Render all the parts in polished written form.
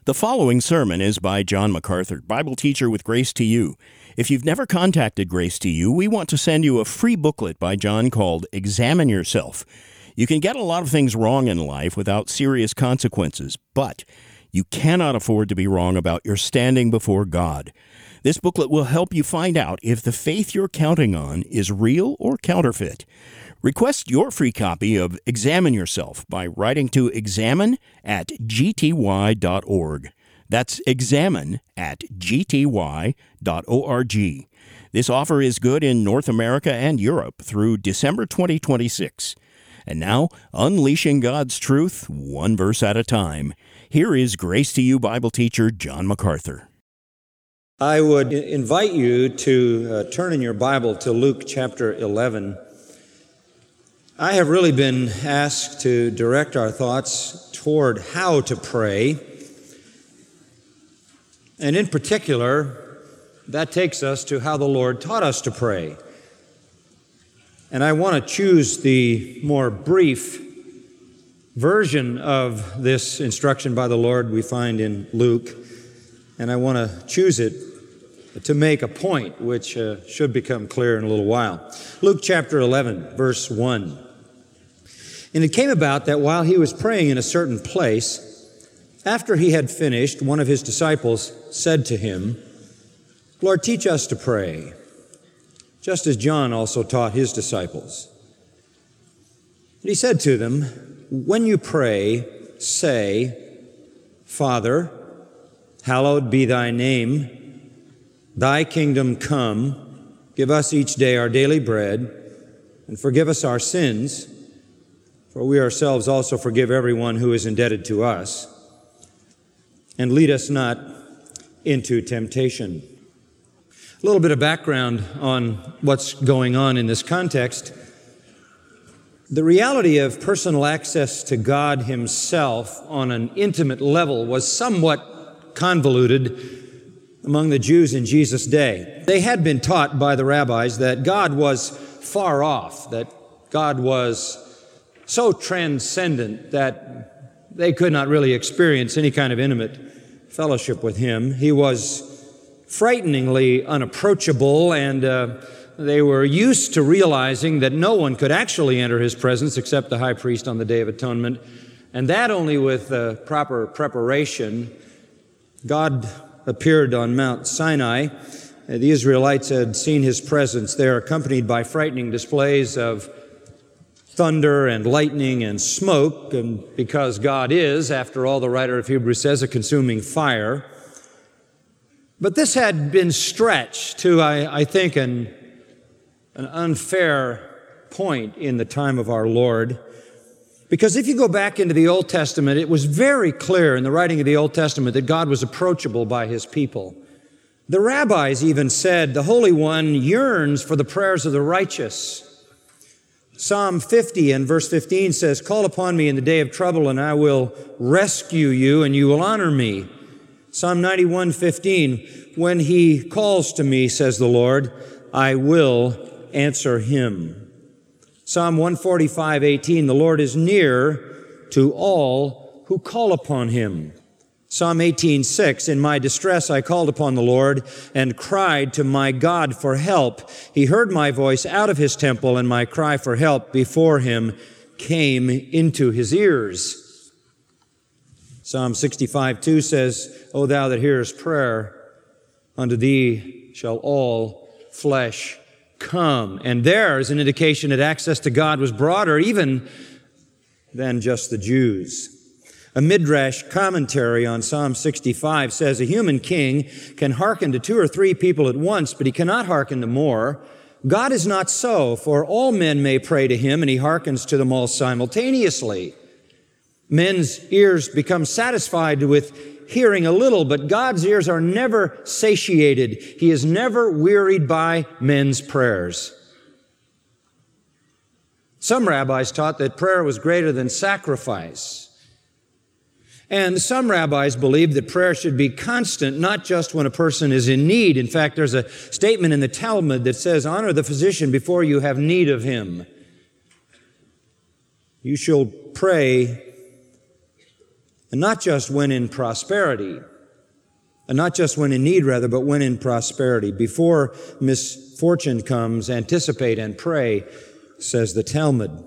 The following sermon is by John MacArthur, Bible teacher with Grace to You. If you've never contacted Grace to You, we want to send you a free booklet by John called Examine Yourself. You can get a lot of things wrong in life without serious consequences, but you cannot afford to be wrong about your standing before God. This booklet will help you find out if the faith you're counting on is real or counterfeit. Request your free copy of Examine Yourself by writing to examine@gty.org. That's examine@gty.org. This offer is good in North America and Europe through December 2026. And now, unleashing God's truth, one verse at a time. Here is Grace to You Bible teacher John MacArthur. I would invite you to turn in your Bible to Luke chapter 11. I have really been asked to direct our thoughts toward how to pray. And in particular, that takes us to how the Lord taught us to pray. And I want to choose the more brief version of this instruction by the Lord we find in Luke. And I want to choose it to make a point which should become clear in a little while. Luke chapter 11, verse 1. And it came about that while he was praying in a certain place, after he had finished, one of his disciples said to him, "Lord, teach us to pray, just as John also taught his disciples." And he said to them, "When you pray, say, 'Father, hallowed be thy name. Thy kingdom come. Give us each day our daily bread, and forgive us our sins, for we ourselves also forgive everyone who is indebted to us. And lead us not into temptation.'" A little bit of background on what's going on in this context. The reality of personal access to God Himself on an intimate level was somewhat convoluted among the Jews in Jesus' day. They had been taught by the rabbis that God was far off, that God was so transcendent that they could not really experience any kind of intimate fellowship with Him. He was frighteningly unapproachable, and they were used to realizing that no one could actually enter His presence except the high priest on the Day of Atonement, and that only with proper preparation. God appeared on Mount Sinai. The Israelites had seen His presence there, accompanied by frightening displays of thunder and lightning and smoke, and because God is, after all, the writer of Hebrews says, a consuming fire. But this had been stretched to, I think, an unfair point in the time of our Lord. Because if you go back into the Old Testament, it was very clear in the writing of the Old Testament that God was approachable by His people. The rabbis even said, "The Holy One yearns for the prayers of the righteous." Psalm 50 and verse 15 says, "Call upon me in the day of trouble, and I will rescue you, and you will honor me." Psalm 91:15, "When he calls to me, says the Lord, I will answer him." Psalm 145:18, "The Lord is near to all who call upon Him." Psalm 18:6, "In my distress I called upon the Lord and cried to my God for help. He heard my voice out of His temple, and my cry for help before Him came into His ears." Psalm 65:2 says, "O thou that hearest prayer, unto thee shall all flesh come." And there is an indication that access to God was broader even than just the Jews. A Midrash commentary on Psalm 65 says, "A human king can hearken to 2 or 3 people at once, but he cannot hearken to more. God is not so, for all men may pray to Him, and He hearkens to them all simultaneously." Men's ears become satisfied with hearing a little, but God's ears are never satiated. He is never wearied by men's prayers. Some rabbis taught that prayer was greater than sacrifice. And some rabbis believed that prayer should be constant, not just when a person is in need. In fact, there's a statement in the Talmud that says, "Honor the physician before you have need of him." You shall pray And not just when in prosperity, and not just when in need, rather, but when in prosperity. Before misfortune comes, anticipate and pray, says the Talmud.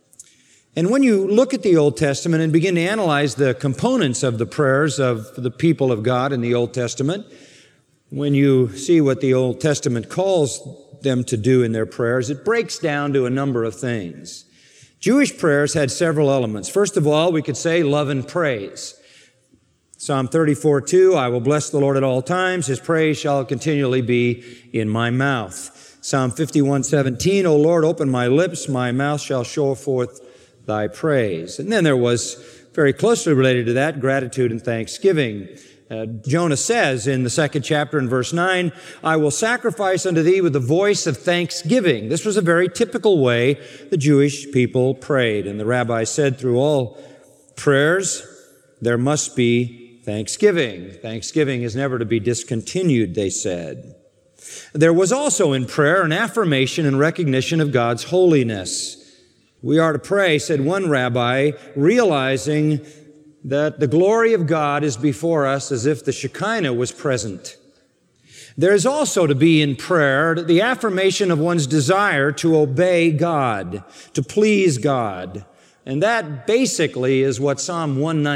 And when you look at the Old Testament and begin to analyze the components of the prayers of the people of God in the Old Testament, when you see what the Old Testament calls them to do in their prayers, it breaks down to a number of things. Jewish prayers had several elements. First of all, we could say love and praise. Psalm 34:2, I will bless the Lord at all times. His praise shall continually be in my mouth. Psalm 51:17, O Lord, open my lips, my mouth shall show forth thy praise. And then there was, very closely related to that, gratitude and thanksgiving. Jonah says in the 2nd chapter in verse 9, I will sacrifice unto thee with the voice of thanksgiving. This was a very typical way the Jewish people prayed. And the rabbi said through all prayers, there must be thanksgiving. Thanksgiving is never to be discontinued, they said. There was also in prayer an affirmation and recognition of God's holiness. We are to pray, said one rabbi, realizing that the glory of God is before us as if the Shekinah was present. There is also to be in prayer the affirmation of one's desire to obey God, to please God. And that basically is what Psalm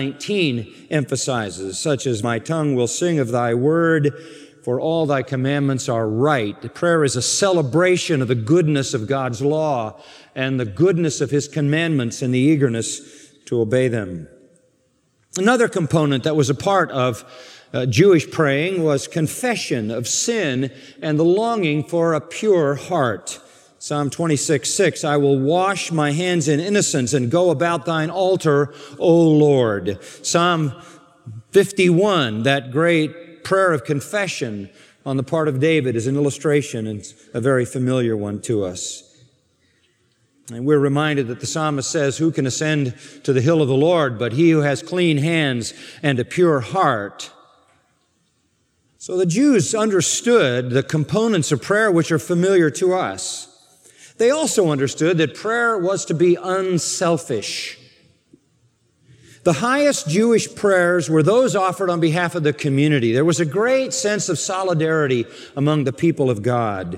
119 emphasizes, such as, my tongue will sing of thy word, for all thy commandments are right. Prayer is a celebration of the goodness of God's law and the goodness of his commandments and the eagerness to obey them. Another component that was a part of Jewish praying was confession of sin and the longing for a pure heart. Psalm 26:6, I will wash my hands in innocence and go about thine altar, O Lord. Psalm 51, that great prayer of confession on the part of David, is an illustration and a very familiar one to us. And we're reminded that the psalmist says, who can ascend to the hill of the Lord but he who has clean hands and a pure heart? So the Jews understood the components of prayer which are familiar to us. They also understood that prayer was to be unselfish. The highest Jewish prayers were those offered on behalf of the community. There was a great sense of solidarity among the people of God.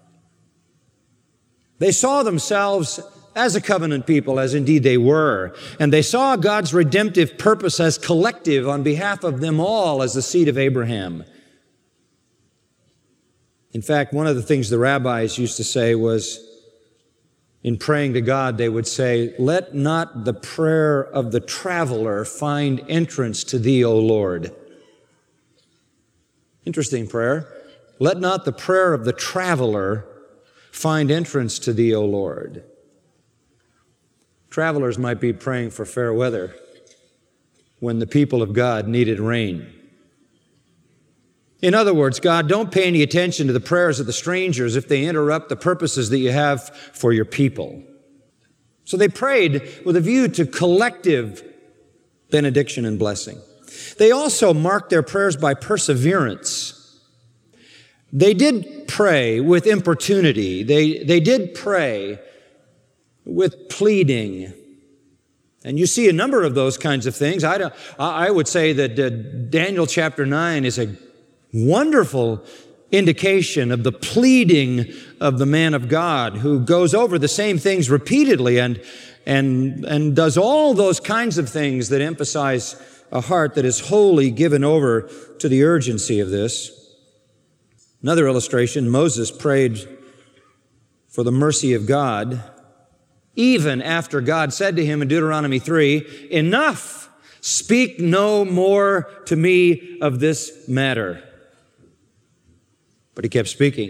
They saw themselves as a covenant people, as indeed they were, and they saw God's redemptive purpose as collective on behalf of them all as the seed of Abraham. In fact, one of the things the rabbis used to say was, in praying to God, they would say, let not the prayer of the traveler find entrance to thee, O Lord. Interesting prayer. Let not the prayer of the traveler find entrance to thee, O Lord. Travelers might be praying for fair weather when the people of God needed rain. In other words, God, don't pay any attention to the prayers of the strangers if they interrupt the purposes that you have for your people. So they prayed with a view to collective benediction and blessing. They also marked their prayers by perseverance. They did pray with importunity. They did pray with pleading. And you see a number of those kinds of things. I would say that Daniel chapter 9 is a wonderful indication of the pleading of the man of God who goes over the same things repeatedly and does all those kinds of things that emphasize a heart that is wholly given over to the urgency of this. Another illustration, Moses prayed for the mercy of God even after God said to him in Deuteronomy 3, enough, speak no more to me of this matter. But he kept speaking.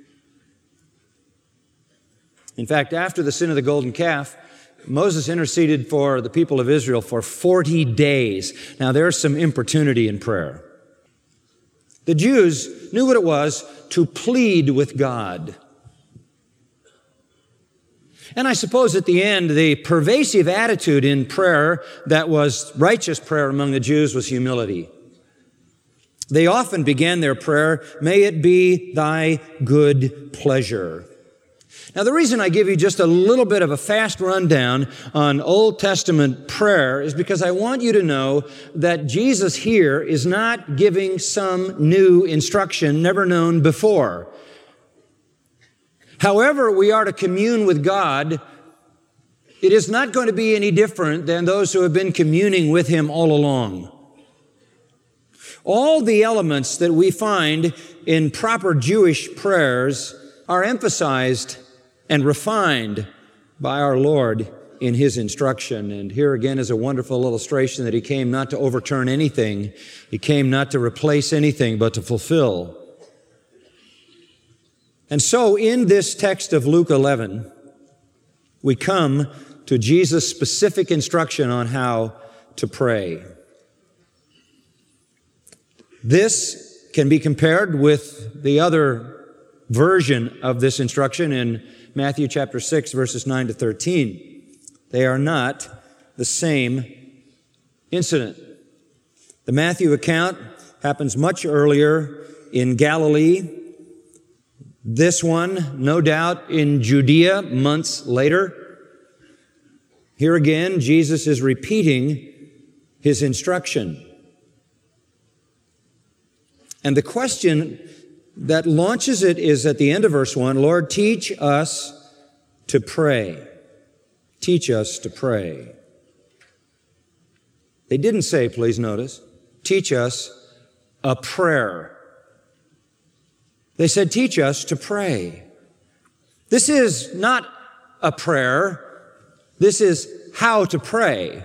In fact, after the sin of the golden calf, Moses interceded for the people of Israel for 40 days. Now, there's some importunity in prayer. The Jews knew what it was to plead with God. And I suppose at the end, the pervasive attitude in prayer that was righteous prayer among the Jews was humility. They often began their prayer, may it be thy good pleasure. Now, the reason I give you just a little bit of a fast rundown on Old Testament prayer is because I want you to know that Jesus here is not giving some new instruction never known before. However we are to commune with God, it is not going to be any different than those who have been communing with Him all along. All the elements that we find in proper Jewish prayers are emphasized and refined by our Lord in His instruction. And here again is a wonderful illustration that He came not to overturn anything. He came not to replace anything, but to fulfill. And so in this text of Luke 11, we come to Jesus' specific instruction on how to pray. This can be compared with the other version of this instruction in Matthew chapter 6, verses 9 to 13. They are not the same incident. The Matthew account happens much earlier in Galilee. This one, no doubt, in Judea months later. Here again, Jesus is repeating His instruction. And the question that launches it is at the end of verse 1, Lord, teach us to pray. Teach us to pray. They didn't say, please notice, teach us a prayer. They said, teach us to pray. This is not a prayer. This is how to pray.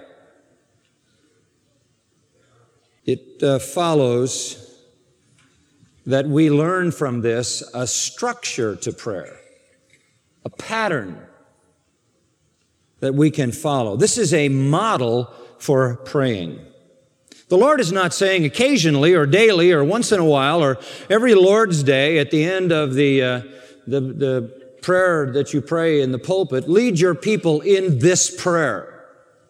It follows that we learn from this a structure to prayer, a pattern that we can follow. This is a model for praying. The Lord is not saying occasionally or daily or once in a while or every Lord's Day at the end of the prayer that you pray in the pulpit, lead your people in this prayer.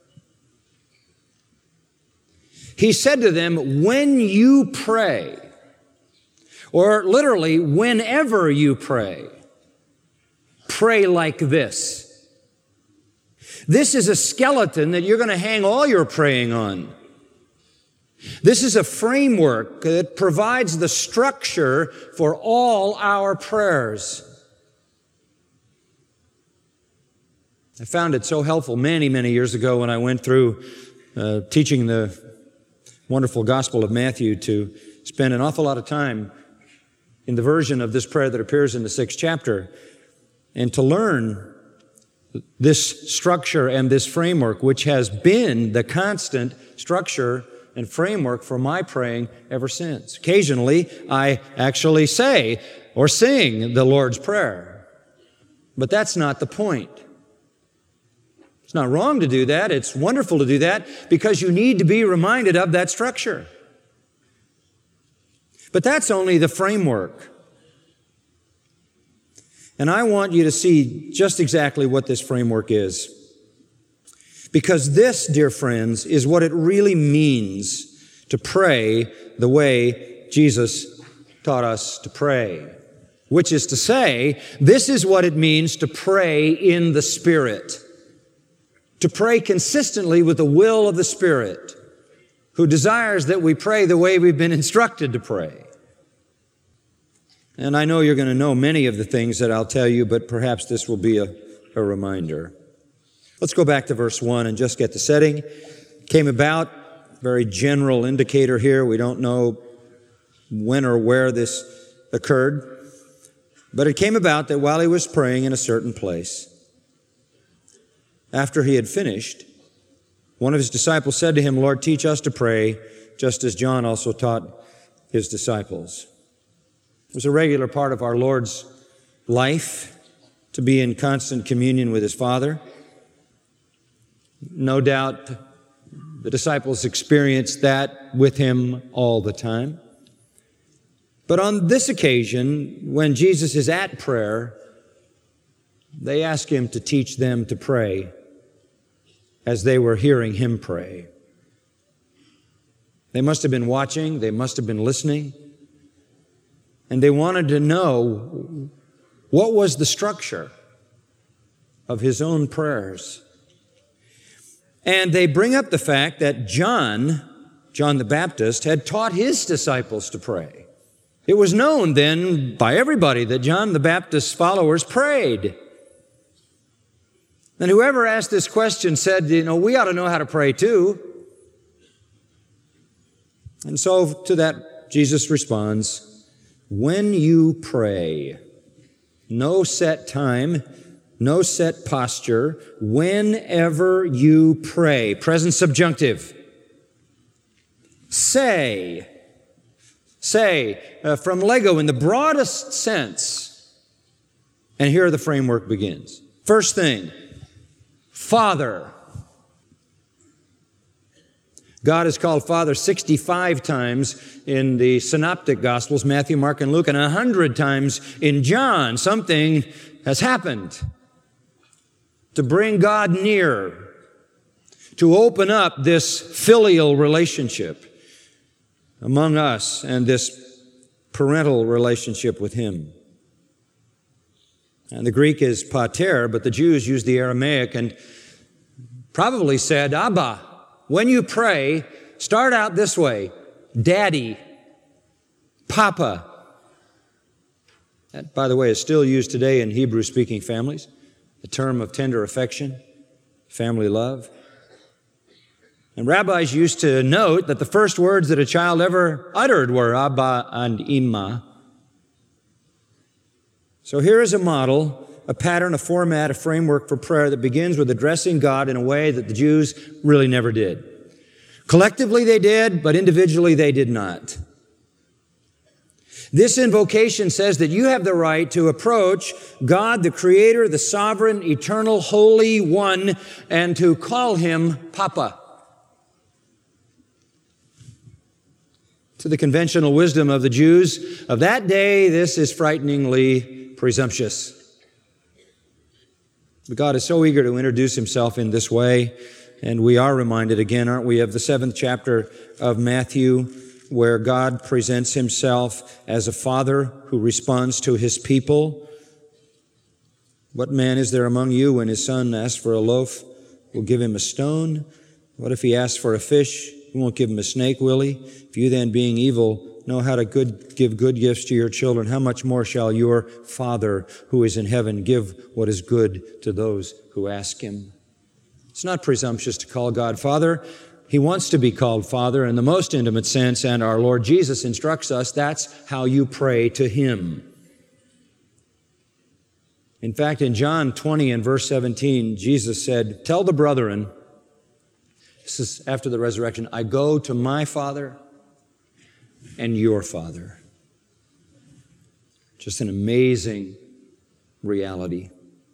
He said to them, when you pray, or literally, whenever you pray, pray like this. This is a skeleton that you're going to hang all your praying on. This is a framework that provides the structure for all our prayers. I found it so helpful many, many years ago when I went through teaching the wonderful Gospel of Matthew to spend an awful lot of time in the version of this prayer that appears in the 6th chapter, and to learn this structure and this framework, which has been the constant structure and framework for my praying ever since. Occasionally, I actually say or sing the Lord's Prayer, but that's not the point. It's not wrong to do that. It's wonderful to do that because you need to be reminded of that structure. But that's only the framework. And I want you to see just exactly what this framework is. Because this, dear friends, is what it really means to pray the way Jesus taught us to pray. Which is to say, this is what it means to pray in the Spirit. To pray consistently with the will of the Spirit, who desires that we pray the way we've been instructed to pray. And I know you're going to know many of the things that I'll tell you, but perhaps this will be a reminder. Let's go back to verse 1 and just get the setting. Came about, very general indicator here. We don't know when or where this occurred. But it came about that while he was praying in a certain place, after he had finished, one of his disciples said to him, Lord, teach us to pray, just as John also taught his disciples. It was a regular part of our Lord's life to be in constant communion with His Father. No doubt the disciples experienced that with Him all the time. But on this occasion, when Jesus is at prayer, they ask Him to teach them to pray as they were hearing Him pray. They must have been watching, they must have been listening, and they wanted to know what was the structure. of his own prayers. And they bring up the fact that John the Baptist, had taught his disciples to pray. It was known then by everybody that John the Baptist's followers prayed. And whoever asked this question said, we ought to know how to pray too. And so to that, Jesus responds, when you pray, no set time, no set posture, whenever you pray. Present subjunctive. Say, from Lego in the broadest sense. And here the framework begins. First thing, Father. God is called Father 65 times in the Synoptic Gospels, Matthew, Mark, and Luke, and 100 times in John. Something has happened to bring God near, to open up this filial relationship among us and this parental relationship with Him. And the Greek is pater, but the Jews used the Aramaic and probably said, Abba. When you pray, start out this way, Daddy, Papa. That, by the way, is still used today in Hebrew-speaking families, a term of tender affection, family love. And rabbis used to note that the first words that a child ever uttered were Abba and Imma. So here is a model, a pattern, a format, a framework for prayer that begins with addressing God in a way that the Jews really never did. Collectively they did, but individually they did not. This invocation says that you have the right to approach God, the Creator, the Sovereign, Eternal, Holy One, and to call Him Papa. To the conventional wisdom of the Jews of that day, this is frighteningly presumptuous. But God is so eager to introduce Himself in this way, and we are reminded again, aren't we, of the 7th chapter of Matthew, where God presents Himself as a father who responds to His people. What man is there among you when his son asks for a loaf, will give him a stone? What if he asks for a fish? You won't give him a snake, will he? If you then, being evil, know how to give good gifts to your children, how much more shall your Father who is in heaven give what is good to those who ask Him? It's not presumptuous to call God Father. He wants to be called Father in the most intimate sense, and our Lord Jesus instructs us that's how you pray to Him. In fact, in John 20 and verse 17, Jesus said, tell the brethren, this is after the resurrection, I go to my Father and your Father. Just an amazing reality.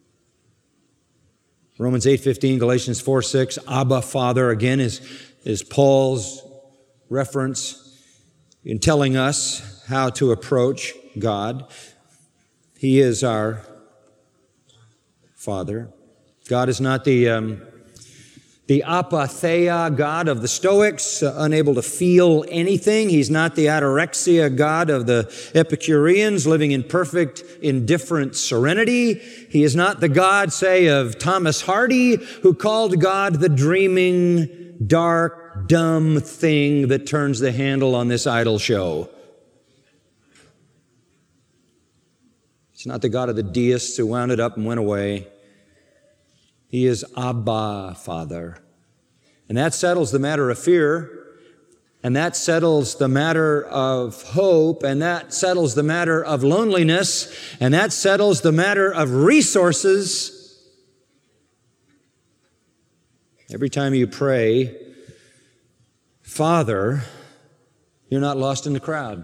Romans 8:15, Galatians 4:6, Abba, Father, again is Paul's reference in telling us how to approach God. He is our Father. God is not the apatheia God of the Stoics, unable to feel anything. He's not the ataraxia God of the Epicureans, living in perfect, indifferent serenity. He is not the God, say, of Thomas Hardy, who called God the dreaming, dark, dumb thing that turns the handle on this idol show. He's not the God of the deists who wound it up and went away. He is Abba, Father. And that settles the matter of fear, and that settles the matter of hope, and that settles the matter of loneliness, and that settles the matter of resources. Every time you pray, Father, you're not lost in the crowd.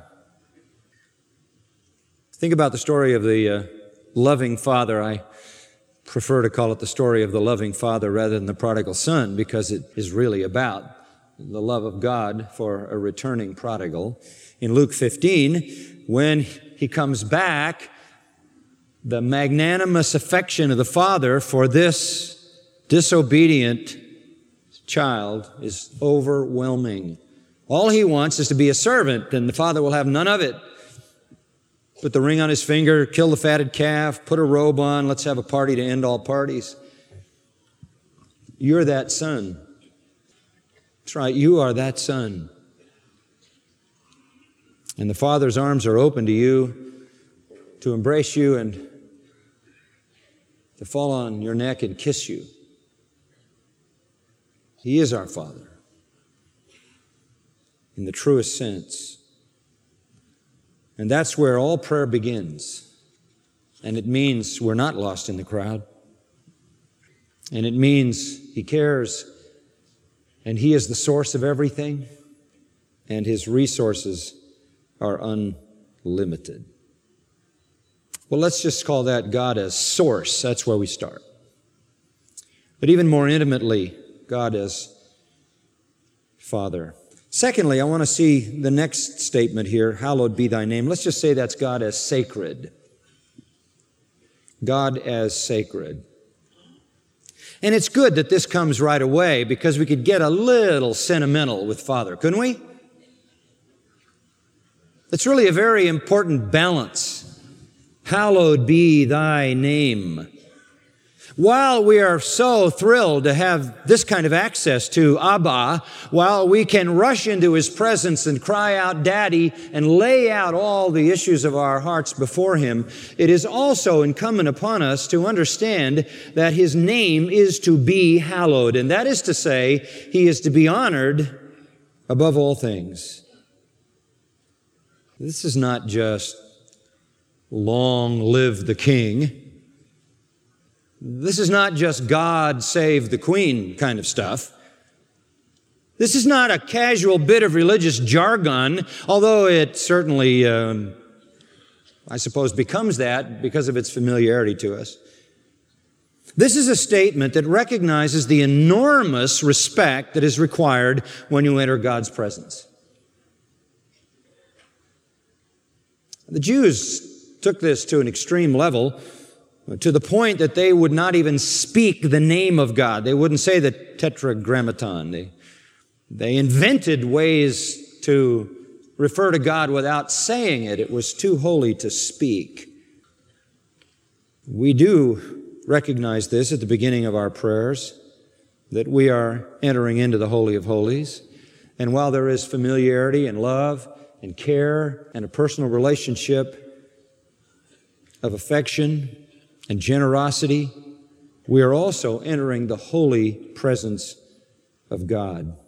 Think about the story of the loving father. I prefer to call it the story of the loving father rather than the prodigal son, because it is really about the love of God for a returning prodigal. In Luke 15, when he comes back, the magnanimous affection of the father for this disobedient child is overwhelming. All he wants is to be a servant, and the father will have none of it. Put the ring on his finger, kill the fatted calf, put a robe on, let's have a party to end all parties. You're that son. That's right, you are that son. And the Father's arms are open to you to embrace you and to fall on your neck and kiss you. He is our Father in the truest sense. And that's where all prayer begins. And it means we're not lost in the crowd. And it means He cares, and He is the source of everything, and His resources are unlimited. Well, let's just call that God as source. That's where we start. But even more intimately, God as Father. Secondly, I want to see the next statement here, hallowed be thy name. Let's just say that's God as sacred. God as sacred. And it's good that this comes right away, because we could get a little sentimental with Father, couldn't we? It's really a very important balance. Hallowed be thy name. While we are so thrilled to have this kind of access to Abba, while we can rush into His presence and cry out, Daddy, and lay out all the issues of our hearts before Him, it is also incumbent upon us to understand that His name is to be hallowed. And that is to say, He is to be honored above all things. This is not just long live the king. This is not just God save the queen kind of stuff. This is not a casual bit of religious jargon, although it certainly, I suppose, becomes that because of its familiarity to us. This is a statement that recognizes the enormous respect that is required when you enter God's presence. The Jews took this to an extreme level, to the point that they would not even speak the name of God. They wouldn't say the Tetragrammaton. They invented ways to refer to God without saying it. It was too holy to speak. We do recognize this at the beginning of our prayers, that we are entering into the Holy of Holies. And while there is familiarity and love and care and a personal relationship of affection and generosity, we are also entering the holy presence of God.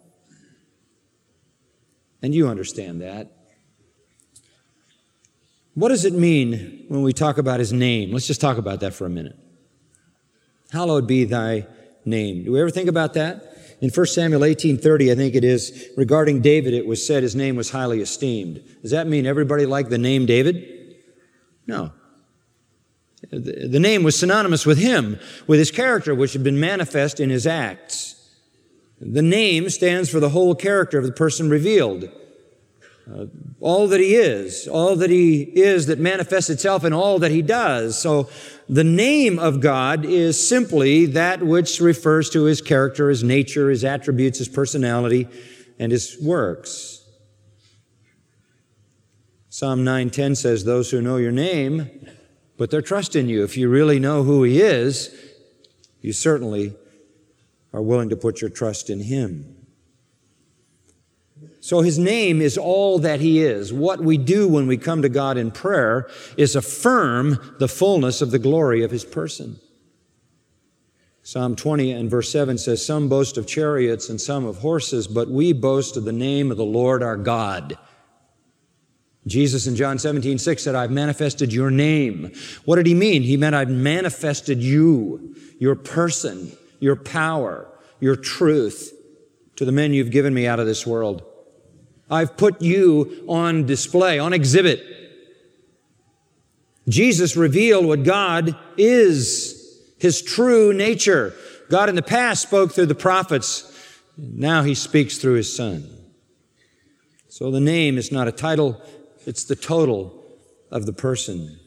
And you understand that. What does it mean when we talk about His name? Let's just talk about that for a minute. Hallowed be thy name. Do we ever think about that? In 1 Samuel 18:30, I think it is, regarding David, it was said his name was highly esteemed. Does that mean everybody liked the name David? No. The name was synonymous with him, with his character, which had been manifest in his acts. The name stands for the whole character of the person revealed. All that he is that manifests itself in all that he does. So the name of God is simply that which refers to His character, His nature, His attributes, His personality, and His works. Psalm 9:10 says, those who know your name put their trust in you. If you really know who He is, you certainly are willing to put your trust in Him. So His name is all that He is. What we do when we come to God in prayer is affirm the fullness of the glory of His person. Psalm 20 and verse 7 says, some boast of chariots and some of horses, but we boast of the name of the Lord our God. Jesus in John 17:6 said, I've manifested your name. What did He mean? He meant I've manifested you, your person, your power, your truth to the men you've given me out of this world. I've put you on display, on exhibit. Jesus revealed what God is, His true nature. God in the past spoke through the prophets. Now He speaks through His Son. So the name is not a title, it's the total of the person.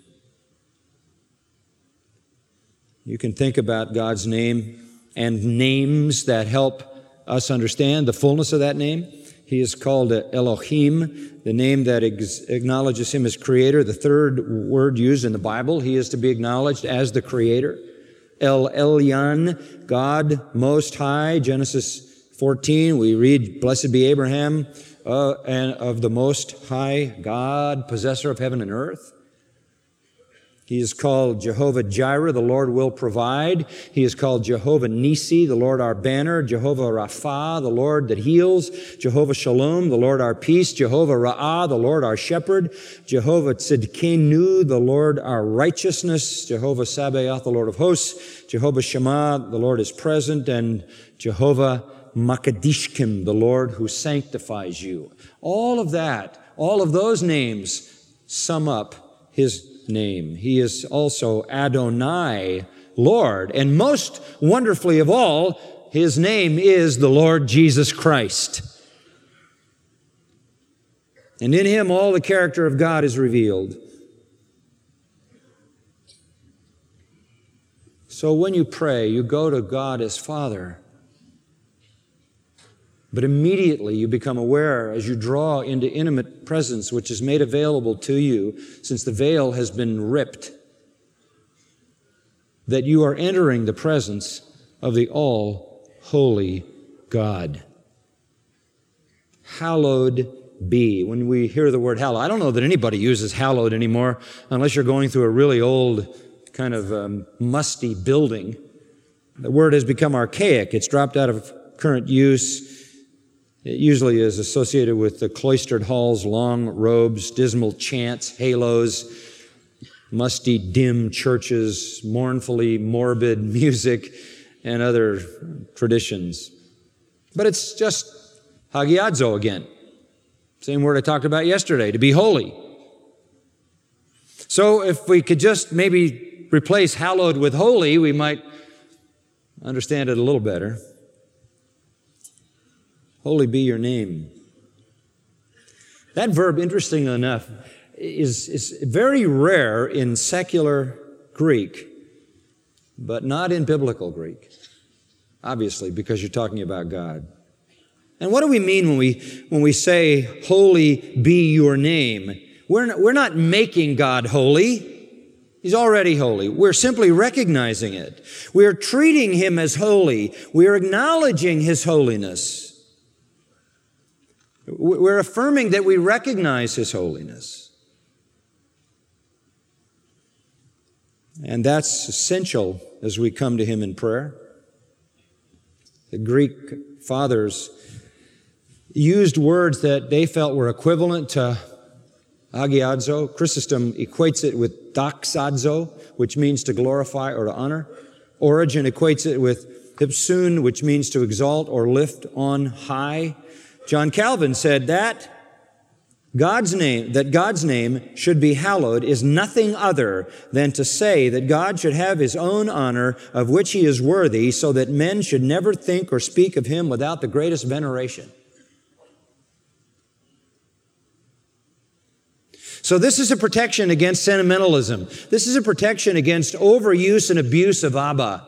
You can think about God's name and names that help us understand the fullness of that name. He is called Elohim, the name that acknowledges him as creator, the third word used in the Bible. He is to be acknowledged as the creator. El Elyon, God Most High. Genesis 14, we read, blessed be Abraham, and of the Most High God, possessor of heaven and earth. He is called Jehovah Jireh, the Lord will provide. He is called Jehovah Nisi, the Lord our banner. Jehovah Rapha, the Lord that heals. Jehovah Shalom, the Lord our peace. Jehovah Ra'ah, the Lord our shepherd. Jehovah Tzidkenu, the Lord our righteousness. Jehovah Sabaoth, the Lord of hosts. Jehovah Shammah, the Lord is present. And Jehovah Makadishkim, the Lord who sanctifies you. All of that, all of those names sum up his name. He is also Adonai, Lord. And most wonderfully of all, his name is the Lord Jesus Christ. And in him all the character of God is revealed. So when you pray, you go to God as Father. But immediately you become aware as you draw into intimate presence, which is made available to you since the veil has been ripped, that you are entering the presence of the all-holy God. Hallowed be. When we hear the word hallowed, I don't know that anybody uses hallowed anymore unless you're going through a really old kind of musty building. The word has become archaic. It's dropped out of current use. It usually is associated with the cloistered halls, long robes, dismal chants, halos, musty, dim churches, mournfully morbid music, and other traditions. But it's just hagiadzo again. Same word I talked about yesterday, to be holy. So if we could just maybe replace hallowed with holy, we might understand it a little better. Holy be your name. That verb, interestingly enough, is very rare in secular Greek, but not in biblical Greek, obviously, because you're talking about God. And what do we mean when we say, holy be your name? We're not making God holy. He's already holy. We're simply recognizing it. We're treating him as holy. We're acknowledging his holiness. We're affirming that we recognize his holiness. And that's essential as we come to him in prayer. The Greek fathers used words that they felt were equivalent to hagiadzo. Chrysostom equates it with doxadzo, which means to glorify or to honor. Origen equates it with hypsun, which means to exalt or lift on high. John Calvin said that God's name should be hallowed is nothing other than to say that God should have his own honor of which he is worthy, so that men should never think or speak of him without the greatest veneration. So this is a protection against sentimentalism. This is a protection against overuse and abuse of Abba,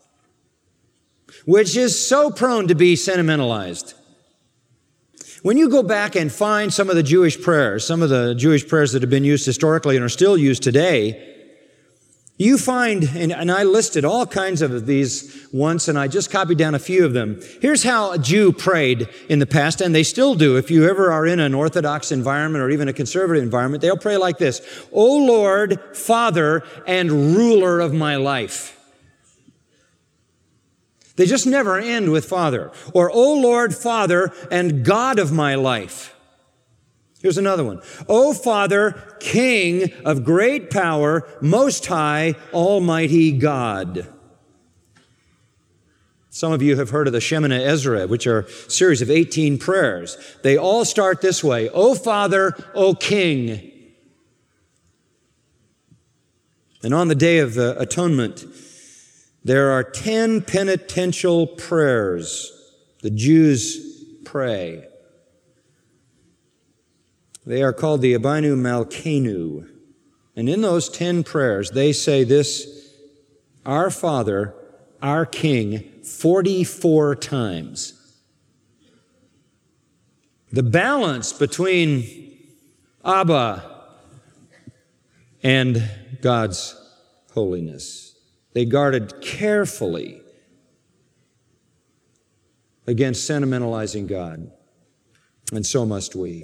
which is so prone to be sentimentalized. When you go back and find some of the Jewish prayers that have been used historically and are still used today, you find, and I listed all kinds of these once, and I just copied down a few of them. Here's how a Jew prayed in the past, and they still do. If you ever are in an Orthodox environment or even a conservative environment, they'll pray like this: O Lord, Father and ruler of my life. They just never end with Father. Or, O Lord, Father and God of my life. Here's another one. O Father, King of great power, Most High, Almighty God. Some of you have heard of the Shemana Ezra, which are a series of 18 prayers. They all start this way: O Father, O King. And on the Day of the Atonement, there are 10 penitential prayers the Jews pray. They are called the Abinu Malkeinu. And in those 10 prayers, they say this: Our Father, our King, 44 times. The balance between Abba and God's holiness. They guarded carefully against sentimentalizing God, and so must we.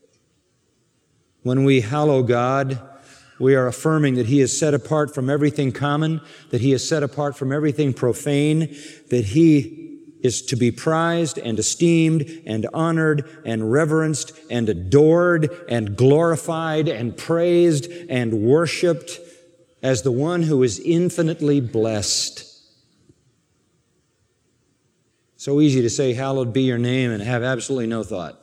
When we hallow God, we are affirming that He is set apart from everything common, that He is set apart from everything profane, that He is to be prized and esteemed and honored and reverenced and adored and glorified and praised and worshiped as the one who is infinitely blessed. So easy to say, hallowed be your name, and have absolutely no thought.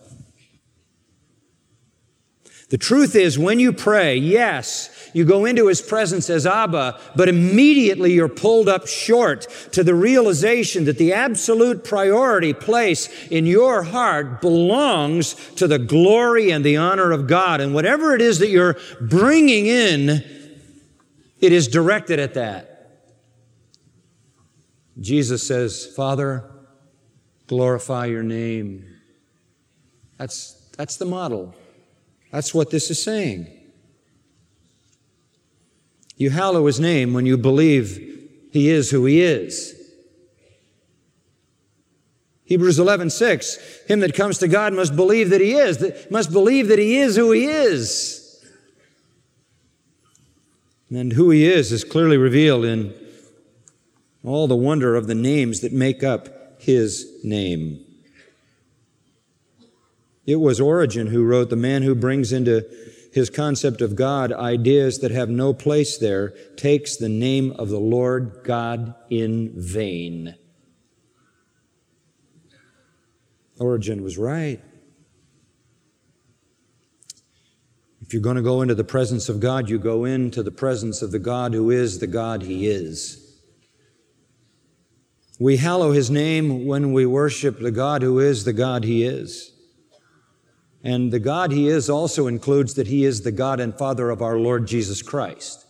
The truth is, when you pray, yes, you go into His presence as Abba, but immediately you're pulled up short to the realization that the absolute priority place in your heart belongs to the glory and the honor of God. And whatever it is that you're bringing in, it is directed at that. Jesus says, Father, glorify your name. That's the model. That's what this is saying. You hallow His name when you believe He is who He is. Hebrews 11:6, him that comes to God must believe that He is, must believe that He is who He is. And who He is clearly revealed in all the wonder of the names that make up His name. It was Origen who wrote, the man who brings into his concept of God ideas that have no place there takes the name of the Lord God in vain. Origen was right. If you're going to go into the presence of God, you go into the presence of the God who is the God He is. We hallow His name when we worship the God who is the God He is. And the God He is also includes that He is the God and Father of our Lord Jesus Christ.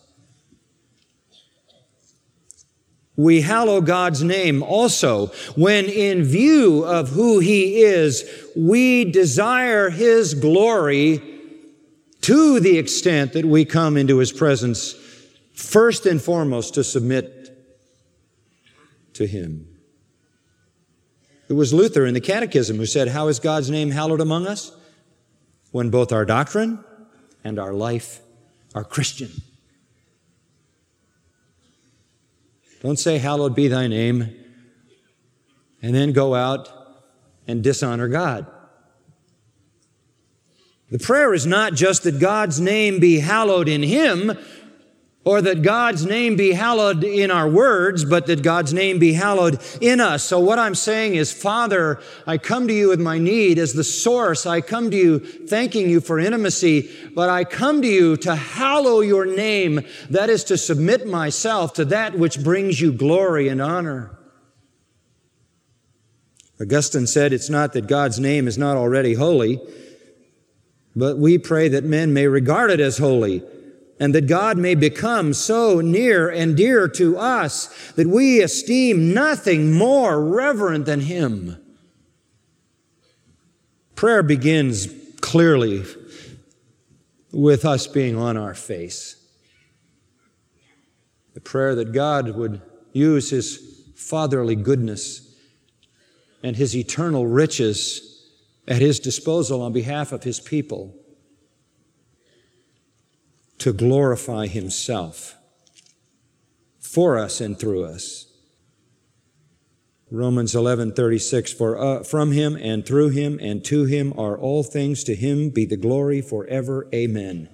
We hallow God's name also when, in view of who He is, we desire His glory to the extent that we come into His presence first and foremost to submit to Him. It was Luther in the Catechism who said, how is God's name hallowed among us? When both our doctrine and our life are Christian. Don't say, hallowed be thy name, and then go out and dishonor God. The prayer is not just that God's name be hallowed in Him, or that God's name be hallowed in our words, but that God's name be hallowed in us. So what I'm saying is, Father, I come to you with my need as the source. I come to you thanking you for intimacy, but I come to you to hallow your name. That is to submit myself to that which brings you glory and honor. Augustine said, it's not that God's name is not already holy, but we pray that men may regard it as holy, and that God may become so near and dear to us that we esteem nothing more reverent than Him. Prayer begins clearly with us being on our face. The prayer that God would use His fatherly goodness and His eternal riches at His disposal on behalf of His people to glorify Himself for us and through us. Romans 11:36, for from Him and through Him and to Him are all things, to Him be the glory forever. Amen.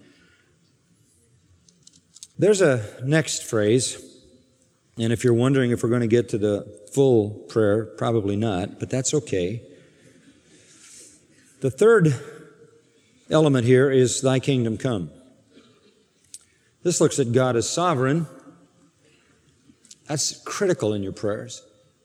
There's a next phrase, and if you're wondering if we're going to get to the full prayer, probably not, but that's okay. The third element here is thy kingdom come. This looks at God as sovereign. That's critical in your prayers.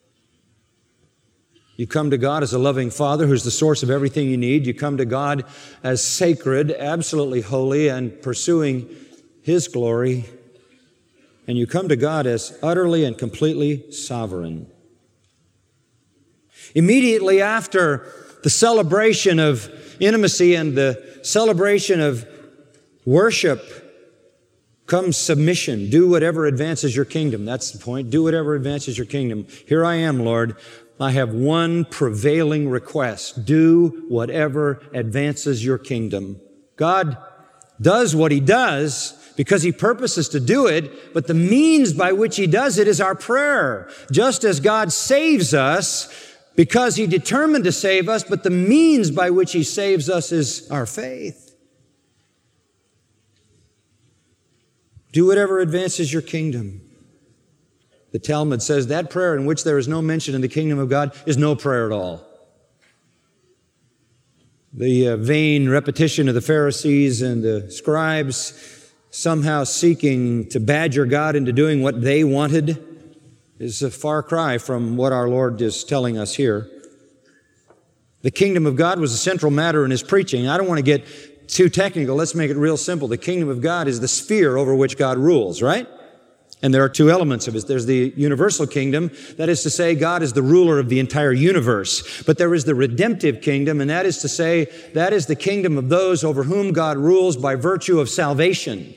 You come to God as a loving Father who's the source of everything you need. You come to God as sacred, absolutely holy, and pursuing His glory. And you come to God as utterly and completely sovereign. Immediately after the celebration of intimacy and the celebration of worship comes submission. Do whatever advances your kingdom. That's the point. Do whatever advances your kingdom. Here I am, Lord. I have one prevailing request. Do whatever advances your kingdom. God does what He does because He purposes to do it, but the means by which He does it is our prayer. Just as God saves us because He determined to save us, but the means by which He saves us is our faith. Do whatever advances your kingdom. The Talmud says that prayer in which there is no mention in the kingdom of God is no prayer at all. The vain repetition of the Pharisees and the scribes somehow seeking to badger God into doing what they wanted is a far cry from what our Lord is telling us here. The kingdom of God was a central matter in His preaching. I don't want to get too technical. Let's make it real simple. The kingdom of God is the sphere over which God rules, right? And there are two elements of it. There's the universal kingdom. That is to say, God is the ruler of the entire universe. But there is the redemptive kingdom, and that is to say, that is the kingdom of those over whom God rules by virtue of salvation.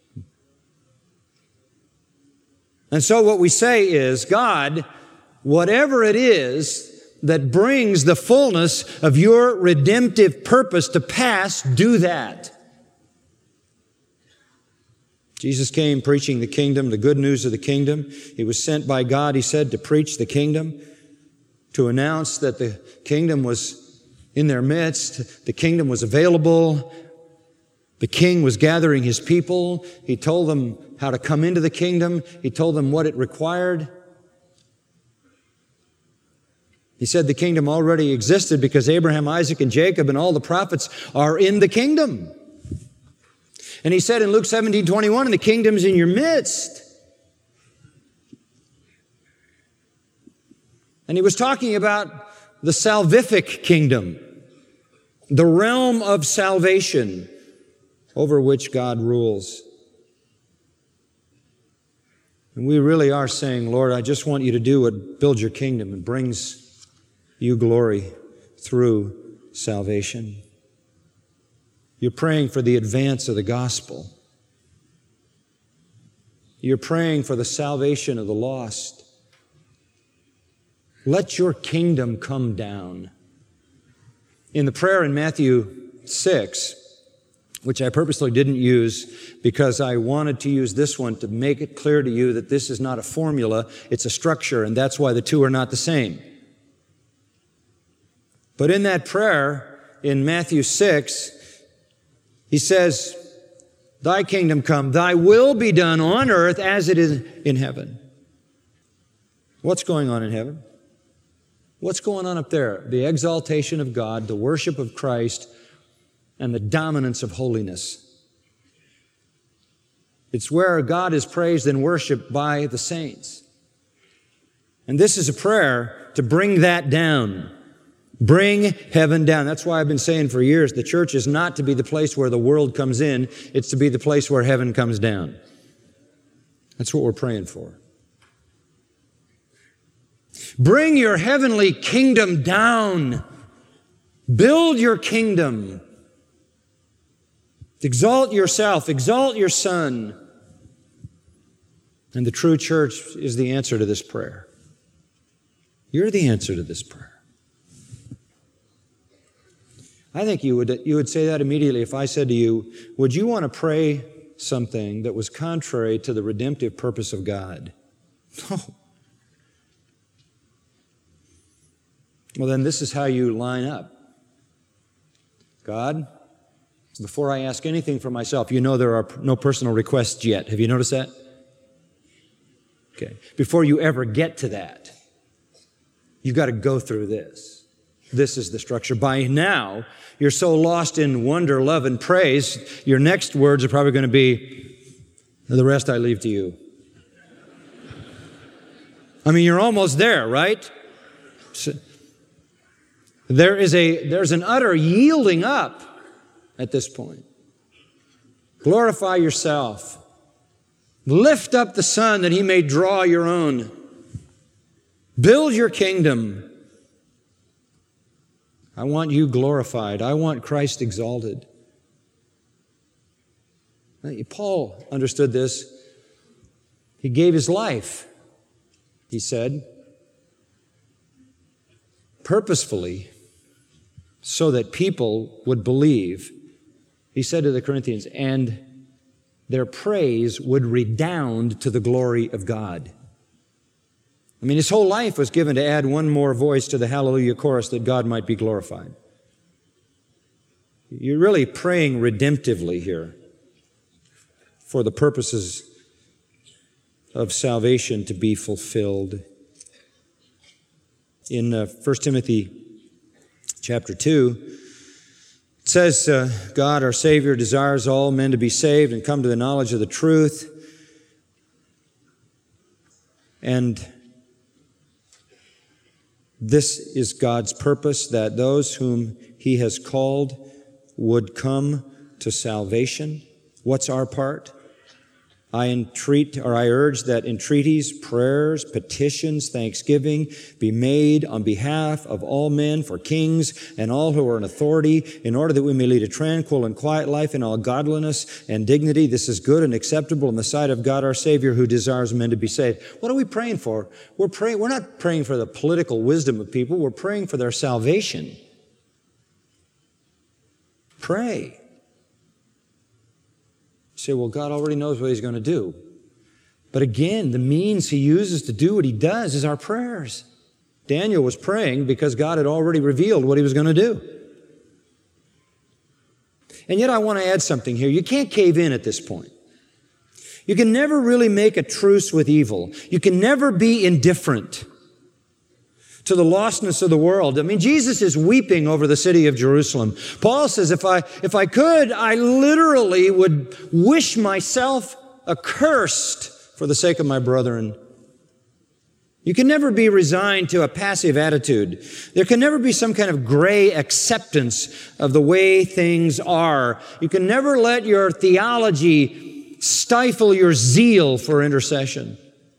And so what we say is, God, whatever it is that brings the fullness of your redemptive purpose to pass, do that. Jesus came preaching the kingdom, the good news of the kingdom. He was sent by God, He said, to preach the kingdom, to announce that the kingdom was in their midst, the kingdom was available, the king was gathering His people. He told them how to come into the kingdom. He told them what it required. He said the kingdom already existed because Abraham, Isaac, and Jacob and all the prophets are in the kingdom. And He said in Luke 17:21, and the kingdom's in your midst. And He was talking about the salvific kingdom, the realm of salvation over which God rules. And we really are saying, Lord, I just want You to do what builds Your kingdom and brings You glory through salvation. You're praying for the advance of the gospel. You're praying for the salvation of the lost. Let Your kingdom come down. In the prayer in Matthew 6, which I purposely didn't use because I wanted to use this one to make it clear to you that this is not a formula, it's a structure, and that's why the two are not the same. But in that prayer, in Matthew 6, He says, Thy kingdom come, Thy will be done on earth as it is in heaven. What's going on in heaven? What's going on up there? The exaltation of God, the worship of Christ, and the dominance of holiness. It's where God is praised and worshiped by the saints. And this is a prayer to bring that down. Bring heaven down. That's why I've been saying for years, the church is not to be the place where the world comes in. It's to be the place where heaven comes down. That's what we're praying for. Bring Your heavenly kingdom down. Build Your kingdom. Exalt Yourself. Exalt Your Son. And the true church is the answer to this prayer. You're the answer to this prayer. I think you would say that immediately if I said to you, would you want to pray something that was contrary to the redemptive purpose of God? No. Well, then this is how you line up. God, before I ask anything for myself, you know there are no personal requests yet. Have you noticed that? Okay. Before you ever get to that, you've got to go through this. This is the structure. By now, you're so lost in wonder, love, and praise, your next words are probably going to be, the rest I leave to You. I mean, you're almost there, right? So, there's an utter yielding up at this point. Glorify Yourself. Lift up the Son that He may draw your own. Build Your kingdom. I want you glorified. I want Christ exalted. Paul understood this. He gave his life, he said, purposefully, so that people would believe. He said to the Corinthians, and their praise would redound to the glory of God. I mean, his whole life was given to add one more voice to the hallelujah chorus that God might be glorified. You're really praying redemptively here for the purposes of salvation to be fulfilled. In 1 Timothy chapter 2, it says, God, our Savior, desires all men to be saved and come to the knowledge of the truth. And this is God's purpose, that those whom He has called would come to salvation. What's our part? I urge that entreaties, prayers, petitions, thanksgiving be made on behalf of all men for kings and all who are in authority, in order that we may lead a tranquil and quiet life in all godliness and dignity. This is good and acceptable in the sight of God our Savior, who desires men to be saved. What are we praying for? We're not praying for the political wisdom of people. We're praying for their salvation. Pray. You say, well, God already knows what He's going to do. But again, the means He uses to do what He does is our prayers. Daniel was praying because God had already revealed what He was going to do. And yet I want to add something here. You can't cave in at this point. You can never really make a truce with evil. You can never be indifferent to the lostness of the world. I mean, Jesus is weeping over the city of Jerusalem. Paul says, if I could, I literally would wish myself accursed for the sake of my brethren. You can never be resigned to a passive attitude. There can never be some kind of gray acceptance of the way things are. You can never let your theology stifle your zeal for intercession.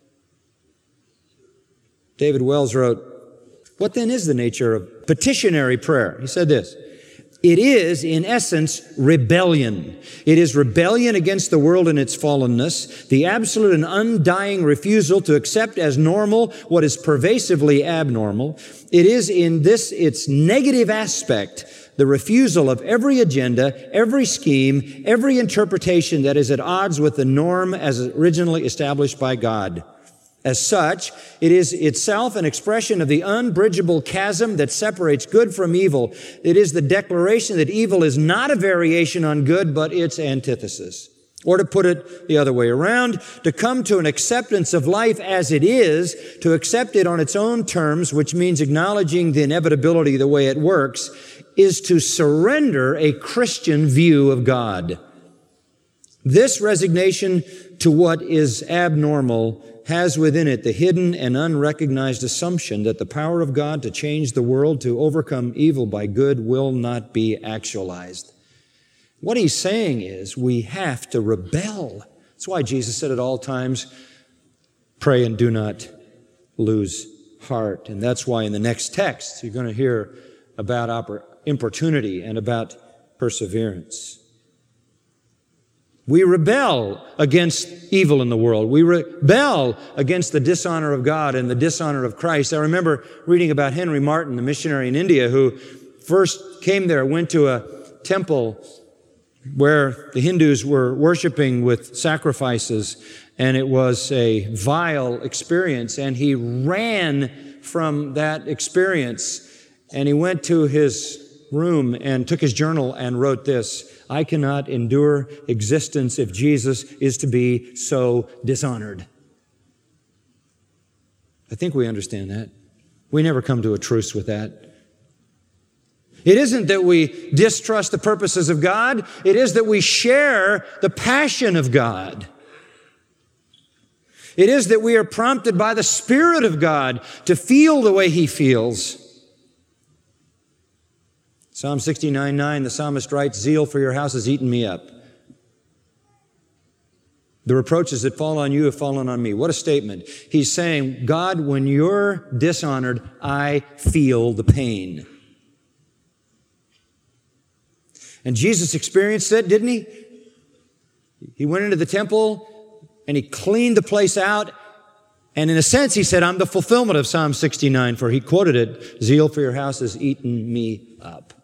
David Wells wrote, what then is the nature of petitionary prayer? He said this, it is, in essence, rebellion. It is rebellion against the world and its fallenness, the absolute and undying refusal to accept as normal what is pervasively abnormal. It is in this, its negative aspect, the refusal of every agenda, every scheme, every interpretation that is at odds with the norm as originally established by God. As such, it is itself an expression of the unbridgeable chasm that separates good from evil. It is the declaration that evil is not a variation on good, but its antithesis. Or to put it the other way around, to come to an acceptance of life as it is, to accept it on its own terms, which means acknowledging the inevitability the way it works, is to surrender a Christian view of God. This resignation to what is abnormal has within it the hidden and unrecognized assumption that the power of God to change the world, to overcome evil by good, will not be actualized. What he's saying is we have to rebel. That's why Jesus said at all times, pray and do not lose heart. And that's why in the next text you're going to hear about importunity and about perseverance. We rebel against evil in the world. We rebel against the dishonor of God and the dishonor of Christ. I remember reading about Henry Martin, the missionary in India, who first came there, went to a temple where the Hindus were worshiping with sacrifices, and it was a vile experience, and he ran from that experience, and he went to his room and took his journal and wrote this, I cannot endure existence if Jesus is to be so dishonored. I think we understand that. We never come to a truce with that. It isn't that we distrust the purposes of God. It is that we share the passion of God. It is that we are prompted by the Spirit of God to feel the way He feels. Psalm 69:9, the psalmist writes, zeal for your house has eaten me up. The reproaches that fall on you have fallen on me. What a statement. He's saying, God, when you're dishonored, I feel the pain. And Jesus experienced it, didn't he? He went into the temple and he cleaned the place out. And in a sense, he said, I'm the fulfillment of Psalm 69, for he quoted it, zeal for your house has eaten me up.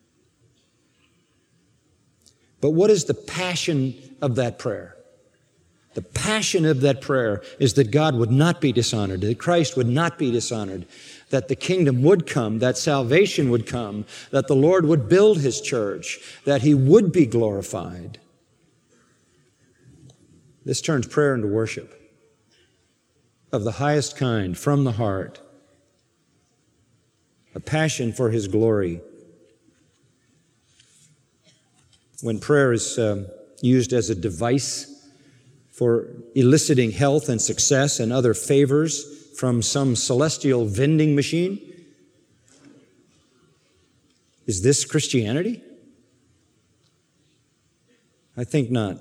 But what is the passion of that prayer? The passion of that prayer is that God would not be dishonored, that Christ would not be dishonored, that the kingdom would come, that salvation would come, that the Lord would build his church, that he would be glorified. This turns prayer into worship of the highest kind, from the heart, a passion for his glory. When prayer is used as a device for eliciting health and success and other favors from some celestial vending machine, is this Christianity? I think not.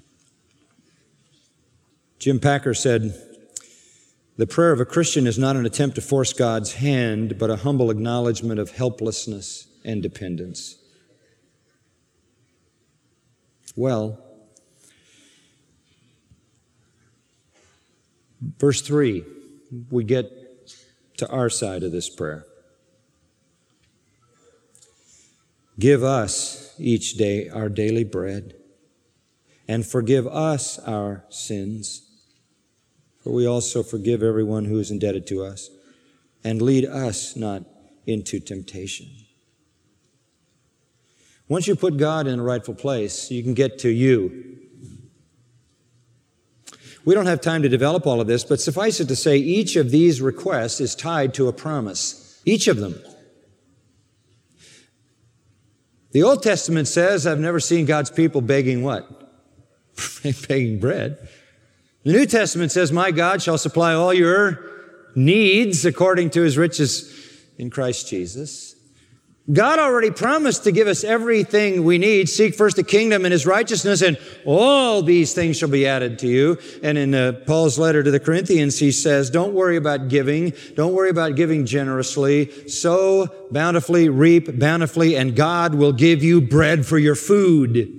Jim Packer said, the prayer of a Christian is not an attempt to force God's hand, but a humble acknowledgement of helplessness and dependence. Well, verse 3, we get to our side of this prayer. Give us each day our daily bread, and forgive us our sins, for we also forgive everyone who is indebted to us, and lead us not into temptation. Once you put God in a rightful place, you can get to you. We don't have time to develop all of this, but suffice it to say, each of these requests is tied to a promise. Each of them. The Old Testament says, I've never seen God's people begging what? Begging bread. The New Testament says, my God shall supply all your needs according to his riches in Christ Jesus. God already promised to give us everything we need. Seek first the kingdom and his righteousness, and all these things shall be added to you. And in Paul's letter to the Corinthians, he says, don't worry about giving. Don't worry about giving generously. Sow bountifully, reap bountifully, and God will give you bread for your food.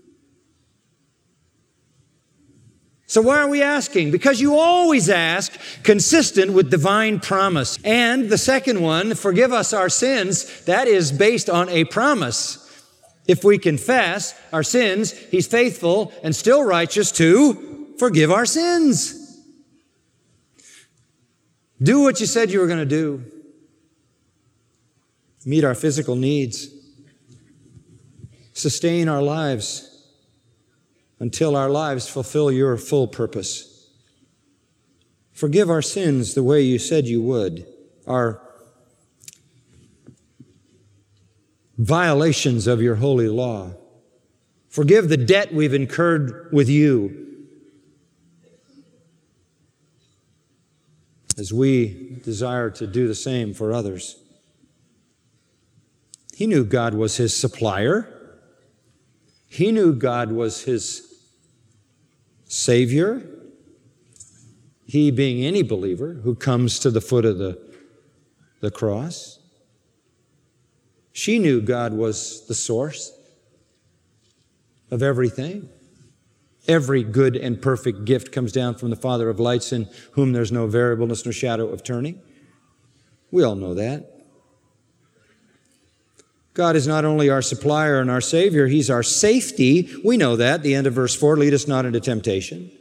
So why are we asking? Because you always ask consistent with divine promise. And the second one, forgive us our sins, that is based on a promise. If we confess our sins, he's faithful and still righteous to forgive our sins. Do what you said you were going to do. Meet our physical needs. Sustain our lives until our lives fulfill your full purpose. Forgive our sins the way you said you would, our violations of your holy law. Forgive the debt we've incurred with you, as we desire to do the same for others. He knew God was his supplier. He knew God was his Savior, he being any believer who comes to the foot of the cross. She knew God was the source of everything. Every good and perfect gift comes down from the Father of lights, in whom there's no variableness nor shadow of turning. We all know that. God is not only our supplier and our Savior, he's our safety. We know that. The end of verse 4, lead us not into temptation.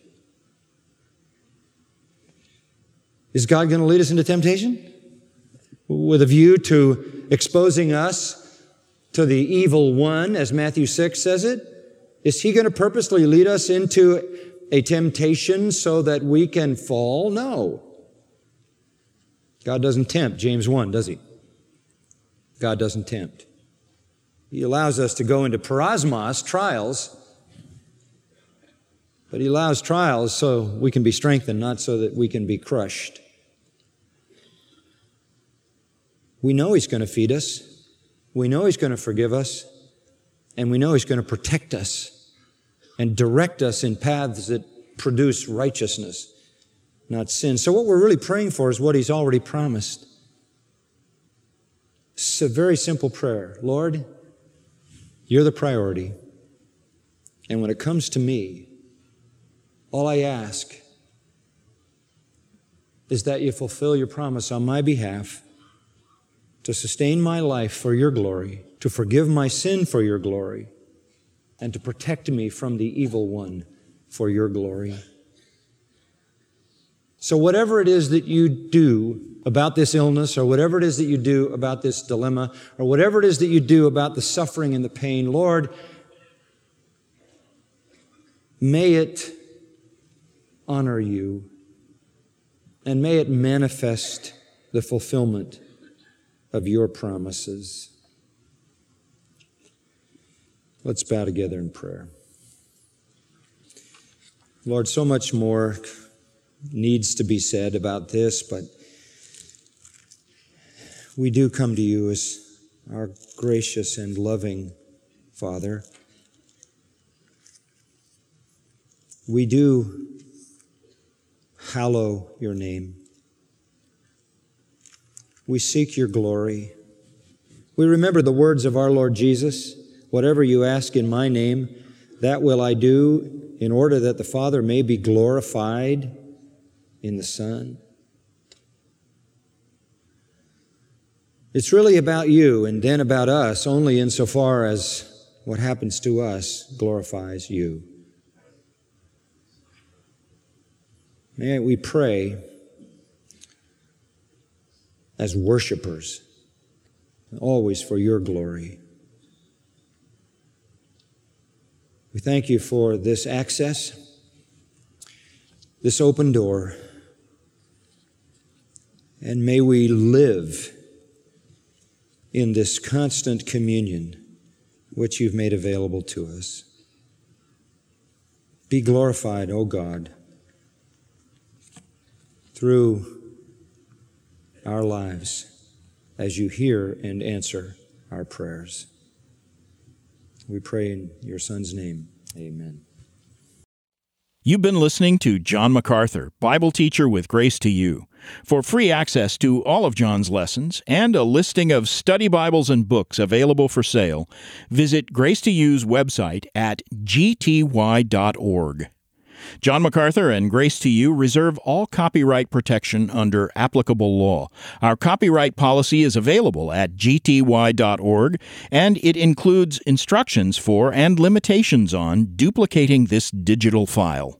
Is God going to lead us into temptation? With a view to exposing us to the evil one, as Matthew 6 says it? Is he going to purposely lead us into a temptation so that we can fall? No. God doesn't tempt, James 1, does he? God doesn't tempt. He allows us to go into parasmos, trials, but he allows trials so we can be strengthened, not so that we can be crushed. We know he's going to feed us. We know he's going to forgive us. And we know he's going to protect us and direct us in paths that produce righteousness, not sin. So what we're really praying for is what he's already promised. It's a very simple prayer. Lord, You're the priority. And when it comes to me, all I ask is that you fulfill your promise on my behalf to sustain my life for your glory, to forgive my sin for your glory, and to protect me from the evil one for your glory. So whatever it is that you do about this illness, or whatever it is that you do about this dilemma, or whatever it is that you do about the suffering and the pain, Lord, may it honor you, and may it manifest the fulfillment of your promises. Let's bow together in prayer. Lord, so much more needs to be said about this, but we do come to you as our gracious and loving Father. We do hallow your name. We seek your glory. We remember the words of our Lord Jesus, whatever you ask in my name, that will I do, in order that the Father may be glorified in the Son. It's really about you and then about us only insofar as what happens to us glorifies you. May we pray as worshipers, always for your glory. We thank you for this access, this open door, and may we live in this constant communion which you've made available to us. Be glorified, O God, through our lives as you hear and answer our prayers. We pray in your Son's name. Amen. You've been listening to John MacArthur, Bible teacher with Grace to You. For free access to all of John's lessons and a listing of study Bibles and books available for sale, visit Grace to You's website at gty.org. John MacArthur and Grace to You reserve all copyright protection under applicable law. Our copyright policy is available at gty.org, and it includes instructions for and limitations on duplicating this digital file.